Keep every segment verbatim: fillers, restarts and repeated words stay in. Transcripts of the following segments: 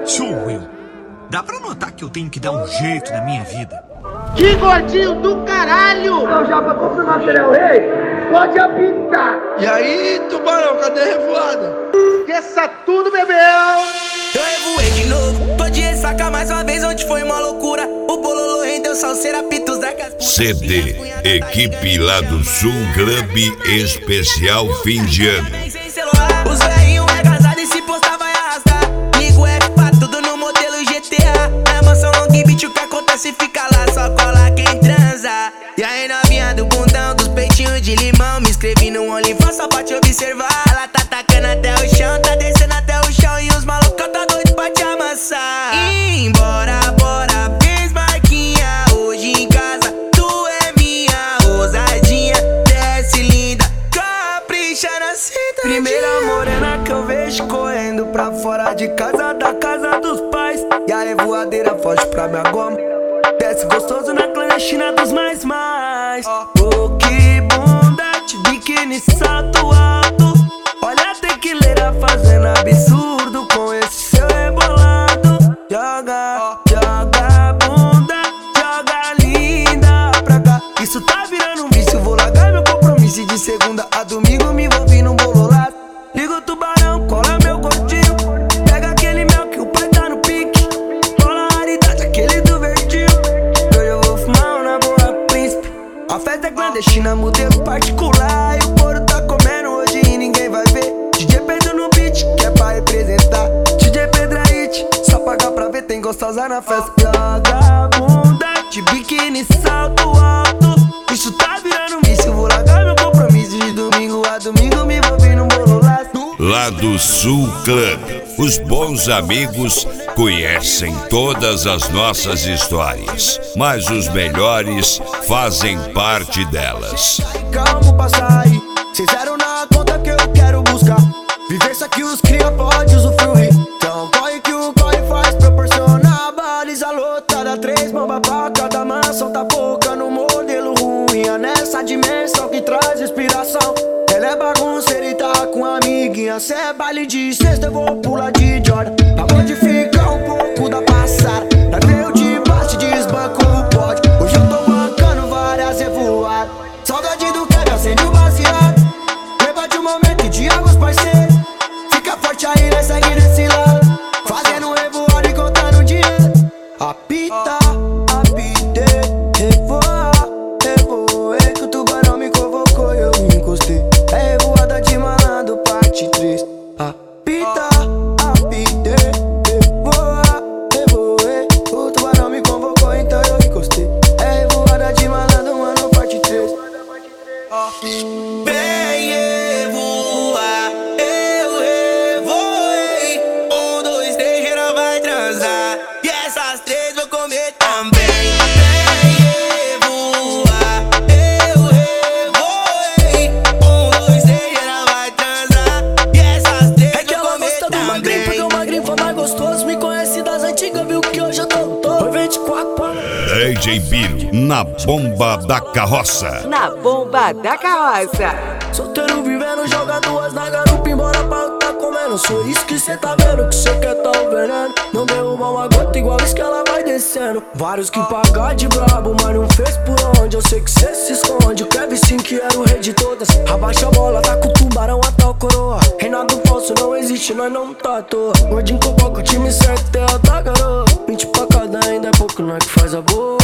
Sou eu. Dá pra notar que eu tenho que dar um jeito na minha vida. Que gordinho do caralho! Então já pra confirmar que ele é o rei, pode apitar. E aí, tubarão, cadê a revoada? Esqueça tudo, bebê! Eu revoei de novo, tô de ressaca mais uma vez, onde foi uma loucura. O bololô rendeu salseira, pitos da casa. C D, equipe lá do Sul Club especial fim de ano. Os velhinhos é casado e se postar vai arrastar. Ligo o F pra tudo no modelo G T A. Na mansão long beat o que acontece fica lá, só cola quem transa. E aí novinha do bundão, dos peitinhos de limão, me inscrevi no OnlyFans só pra te observar. Ela tá tacando até o chão, tá descendo até o chão, e os malucos tá doido pra te amassar. E embora, bora, fez marquinha, hoje em casa tu é minha ousadinha. Desce linda, capricha na cinta. Primeira morena que eu vejo correndo pra fora de casa, da casa dos pais. E a revoadeira foge pra minha goma, desce gostoso na clandestina dos mais mais. Oh, que bunda, de biquíni, salto alto. Olha a tequileira fazendo absurdo com esse seu rebolado. Joga, joga bunda, joga linda pra cá. Isso tá virando um vício, vou largar meu compromisso e de segunda a domingo me envolvi num bololado. Liga o tubarão, cola meu gordinho, pega aquele mel que o pai tá no pique. Rola a raridade, aquele do verdinho. Hoje eu vou fumar na boa, príncipe. A festa é clandestina, modelo particular. E o couro tá comendo hoje e ninguém vai ver. D J Pedro no beat, que é pra representar. D J Pedro é hit, só pagar pra ver, tem gostosa na festa. Joga bunda, de biquíni, salto alto. Isso tá virando um vício, vou largar meu compromisso. De domingo a domingo me envolvi num bolo lá. Lá do Sul Club, os bons amigos conhecem todas as nossas histórias, mas os melhores fazem parte delas. Calma pra sair, cês zero na conta que eu quero buscar. Vivência que os cria pode usufruir. Então corre que o corre faz proporcionar. Baliza lotada, três bombas pra cada mansão. Tá pouca no modelo ruim, é nessa dimensão que traz inspiração. Ela é bagunceira e tá com a amiguinha. Cê é baile de sexta, eu vou pular de Jordan. Pra modificar um pouco da passada. Pra ver o de baixo, desbanco o pódio. Hoje eu tô bancando várias revoadas. Saudade do que acende o baseado. Leva de um momento de águas, parceiro. Fica forte aí, né? Segue desse lado. Fazendo revoada e contando dinheiro. Apita, apitei, revoa, revoei. Que o tubarão me convocou e eu me encostei. É revoada de malandro, parte três. Apita, apitei, revoa, revoei. O tubarão me convocou, então eu encostei. É revoada de malandro, mano, parte três. Vem revoar, eu revoei. Um, dois, três, geral vai transar. E essas três vou comer também. Vem revoar, eu revoei. Um, dois, três, geral vai transar. E essas três vou comer também. Magrinho, porque o magrinho foi mais gostoso. Me conhece das antigas, viu que hoje eu tô todo. Foi vinte e quatro para. D J Biro, na bomba da carroça. Na bomba da carroça. Solteiro vivendo, joga duas na garupa, embora pra tá comendo. Sou isso que cê tá vendo, que cê quer tá o veneno. Não derruba uma gota igual isso que ela vai descendo. Vários que pagar de brabo, mas não fez por onde. Eu sei que cê se esconde, o Kevin sim que era o rei de todas. Abaixa a bola, tá com o tubarão até o coroa. Reinado falso não existe, nós não tá à toa. Gordinho com pouco, o time certo é alta garoa. vinte pra cada ainda é pouco, nós que faz a boa.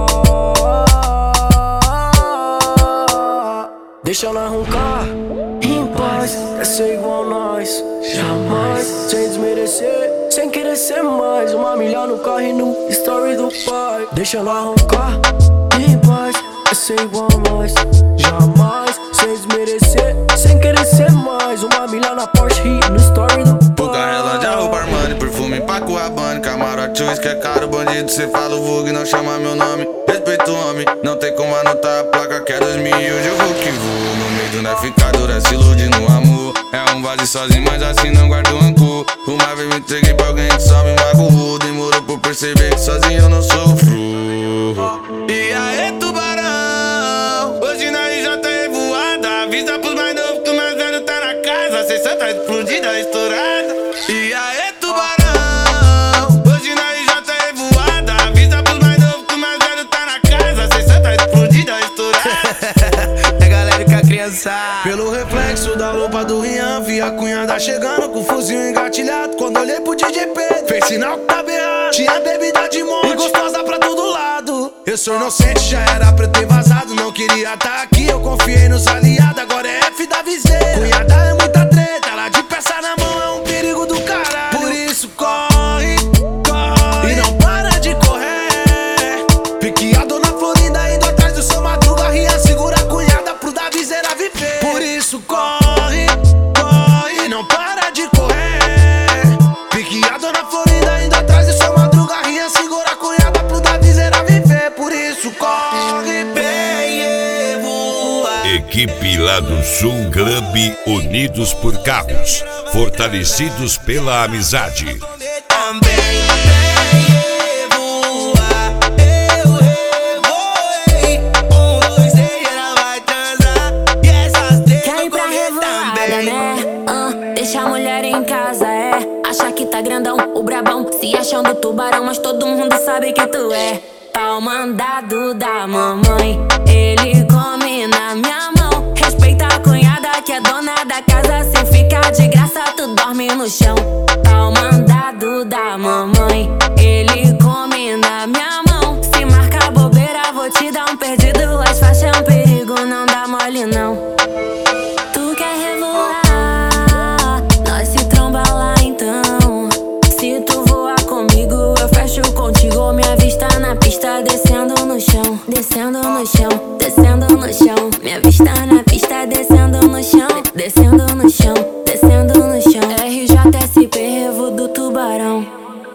Deixa ela roncar em paz, é ser igual nós, jamais, sem desmerecer, sem querer ser mais. Uma milha no carro e no story do pai. Deixa ela roncar em paz, é ser igual nós, jamais, sem desmerecer, sem querer ser mais. Uma milha na Porsche e no story do pai. Por Carrelândia, roupa Armani, perfume Paco Rabanne. Camarote, uísque é caro, bandido, cê fala o vulgo e não chama meu nome. Respeito o homem, não tem como anotar a placa que é dois mil e hoje eu vou que vou. No meio do nefficadura, se ilude no amor. É um vazio sozinho, mas assim não guardo rancor. Uma vez me entreguei pra alguém que só me magoou. Demorou por perceber que sozinho eu não sofro. E aí, tubarão, hoje nós já tá revoada. Avisa pros mais novos que o mais velho tá na casa. A sessão tá explodida, estourada. E aí, tubarão, dançar. Pelo reflexo da lupa do Rian, vi a cunhada chegando com o fuzil engatilhado. Quando olhei pro D J Pedro, fez sinal que tá berrando. Tinha bebida de monte e gostosa pra todo lado. Eu sou inocente, já era pra eu ter vazado. Não queria tá aqui, eu confiei nos aliados. Agora é F da viseira. Cunhada é muita treta, ela de peça na mão é um perigo do caralho. Por isso corre, corre e não para de correr. Pique a dona Florinda indo atrás do seu Madruga. Rian segura a cunhada pro da viseira viver. Por isso corre, corre e não para de correr. Pique a dona Florinda indo atrás do seu Madruga. Rian segura a cunhada pro da viseira viver. Por isso corre, bem e voa. Equipe Lado Sul Clube, unidos por carros, fortalecidos pela amizade. Também bem voa, eu revoei. Um, dois, três, ela vai transar. E essas três quer vão ir pra comer revoada, também, né? Uh, deixa a mulher em casa, é. Acha que tá grandão, o brabão, se achando tubarão, mas todo mundo sabe que tu é pau mandado da mamãe. Ele come na minha mão. Respeita a cunhada que é dona da casa. Se ficar de graça, tu dorme no chão. Pau mandado da mamãe. Ele come na minha mão. Se marcar bobeira, vou te dar um perdido. As faixas é um perigo, não dá mole não. Tu quer revoar, nós se tromba lá então. Se tu voar comigo, eu fecho contigo. Minha vista na pista, descendo no chão. Descendo no chão, descendo no chão. Minha vista na pista, descendo no chão. Descendo no chão, descendo no chão. R J S P, Revo do Tubarão.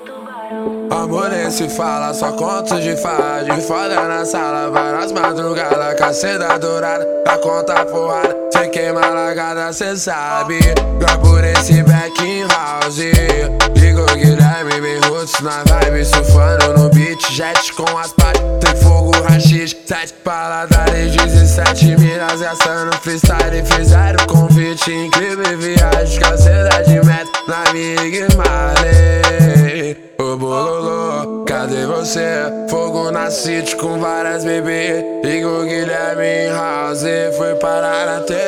Amor nem se fala, só conto de fada. De foda na sala, várias madrugadas. Caceta dourada, a conta porrada. Cê queima largada, cê sabe. Vai por esse back in house. Ligo Guilherme, bem roots na vibe. Surfando no beat, jet com as partes. Tem fogo, rachis, sete paladares. Dezessete milhas gastando freestyle. Fizeram convite, incrível viagem. Caceta de meta na Big Marley. Ô bololô, cadê você? Fogo na city com várias bebês. Ligo Guilherme em house, foi parar na T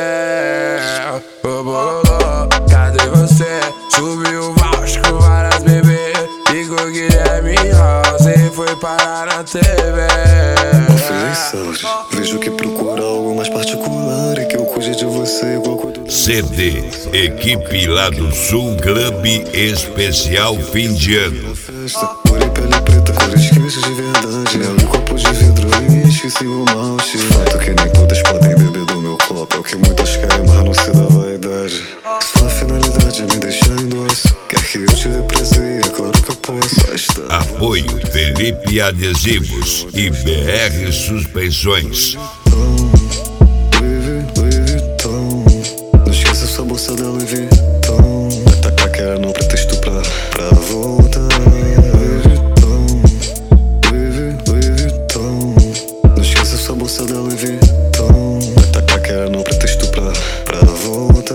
V. Ô bololô, cadê você? Subiu o vouch com várias bebês. Ligo Guilherme em house, foi parar na T V. Ofereça, vejo que procura algo mais particular e que eu cuide de você igual cuido do C D, Equipe Lado Sul Clube Especial Fim de Ano. festa, cor e pele preta, cores quentes de verdade. Mel e copo de vidro e esqueci o malte. Fato que nem todas podem beber do meu copo. É o que muitas querem, mas não se dá vaidade. Sua finalidade é me deixar em doce. Quer que eu te represente, é claro que eu posso. Apoio Felipe Adesivos e B R Suspensões. Louis Vuitton, não esqueça sua bolsa da Louis Vuitton. Atacar que era no pretexto pra, pra voltar. Louis Vuitton, Louis Vuitton, não esqueça sua bolsa da Louis Vuitton. Atacar que era no pretexto pra, pra voltar.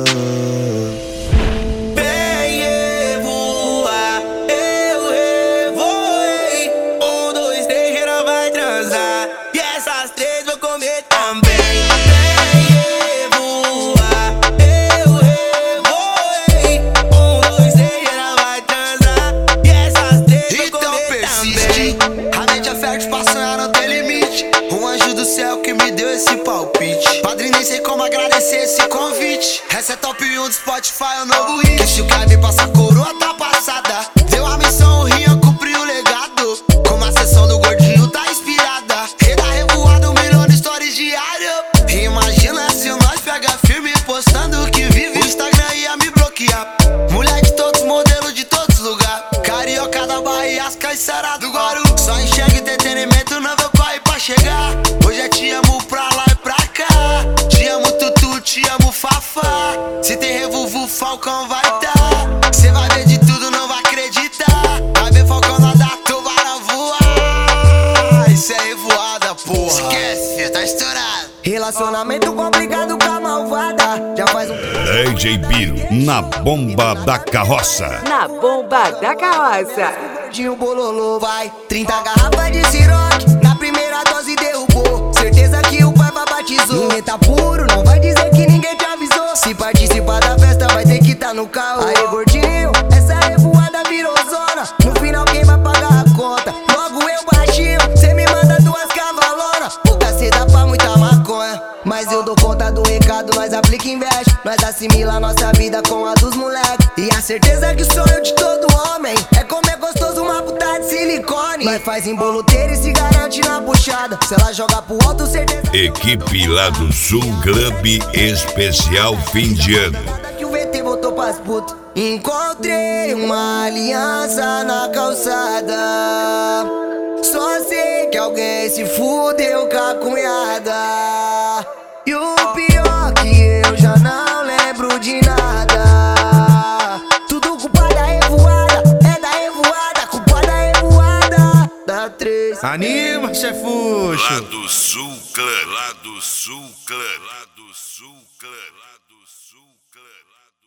Essa é top um do Spotify, é o novo hit. Deixa o cara me passar coroa, tá passada. Deu a missão, o Rian cumpriu o legado. Como a sessão do gordinho tá inspirada. Rei da revoada, um milhão de stories diário. Imagina se nós pega firme postando o que vive. O Instagram ia me bloquear. Mulher de todos, modelo de todos lugares. Carioca da Bahia, as caiçara do Guaru. Só enxerga entretenimento, não vou pra ir pra chegar. Hoje é te amo pra lá e pra cá. Te amo Tutu, te amo Fafá. Se tem revolvo, Falcão vai tá. Cê vai ver de tudo, não vai acreditar. Vai ver Falcão nadar, tubarão voar. Isso é revoada, porra. Esquece, filho, tá estourado. Relacionamento complicado com a malvada. Já faz um... D J Biro, na bomba da carroça. Na bomba da carroça. De um bololô vai. trinta garrafas de Ciroc. Na primeira dose derrubou. Certeza que o pai batizou. Ninguém tá puro, não vai foi dizer que ninguém te avisou. Se participar da festa vai ter que tá no carro. Aí gordinho, essa revoada virou zona. No final quem vai pagar a conta? Logo eu baixinho, cê me manda duas cavalonas. Pouca cê dá pra muita maconha, mas eu dou conta do recado, nós aplica e investe. Nós assimila nossa vida com a dos moleque. E a certeza que o sonho de todo homem é comer gostoso uma puta de silicone. Nós faz emboloteiro e se garante na puxada. Se ela joga pro alto, certeza. Equipe Lado Sul Club especial fim de ano. Que o V T voltou pras putas. Encontrei uma aliança na calçada. Só sei que alguém se fudeu com a cunhada. E o pior que eu já não lembro de nada. Tudo culpa da revoada, é da revoada, culpa da revoada. Da três. Anima, chefuxo. Lado Sul Club, Lado Sul Club, Lado Sul Club, Lado Sul Club.